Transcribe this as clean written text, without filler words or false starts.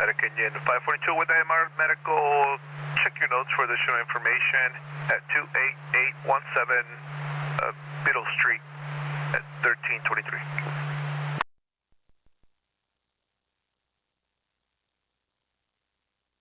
Paramedic Engine 542 with AMR Medical. Check your notes for additional information at 28817 Biddle Street at 1323.